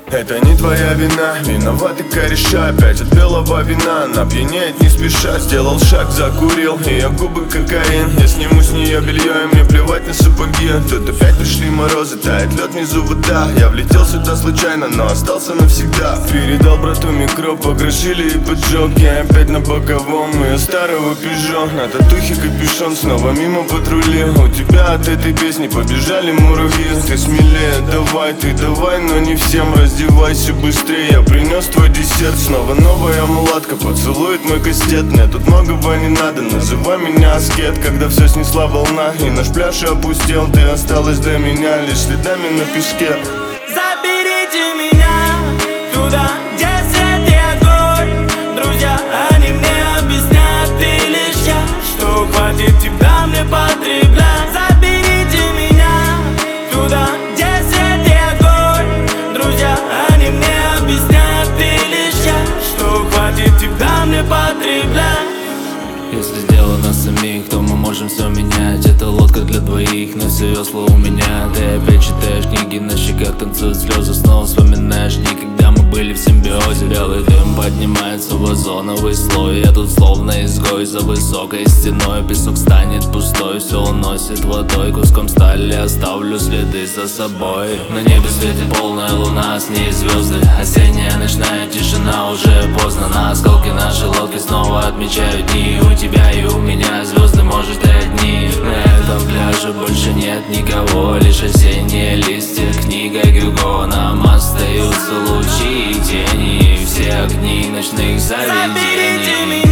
Это не твоя вина, виноваты кореша. Опять от белого вина, она пьянеет не спеша. Сделал шаг, закурил, ее губы кокаин. Я сниму с нее белье, и мне плевать на сапоги. Тут опять пришли морозы, тает лед внизу вода. Я влетел сюда случайно, но остался навсегда. Передал брату микро, покрошили и поджег. Я опять на боковом ее старого пижо. На татухе капюшон, снова мимо патрули. У тебя от этой песни побежали муравьи. Ты смелее, давай, ты давай, но не всем. Раздевайся быстрее, я принес твой десерт. Снова новая мулатка поцелует мой кастет. Мне тут многого не надо, называй меня аскет. Когда все снесла волна и наш пляж опустел, ты осталась для меня лишь следами на песке. Заберите меня туда, где свет и огонь. Друзья, они мне объяснят, ты лишь я, что хватит тебя мне потреблять. Заберите меня туда, где свет и огонь. Друзья, они мне объяснят, ты лишь я, что хватит тебя мне потреблять. Если дело нас самих, то мы можем все менять. Это лодка для двоих, но все весла у меня. Ты опять читаешь книги, на щеках танцуют слезы. Снова вспоминаешь дни, когда мы были в симбиозе. Белый дым поднимается в озоновый слой. Я тут словно изгой за высокой стеной. Песок станет пустой, все уносит водой. Куском стали оставлю следы за собой. На небе светит полная луна, с ней звезды. Осенняя ночная тишина, уже поздно. На осколки нашей лодки снова отмечают дни. У тебя и у меня звезды, может, и одни. На этом пляже больше нет никого, лишь осенние листья, книга Гюго. Нам остаются лучи и тени, все огни ночных заведений.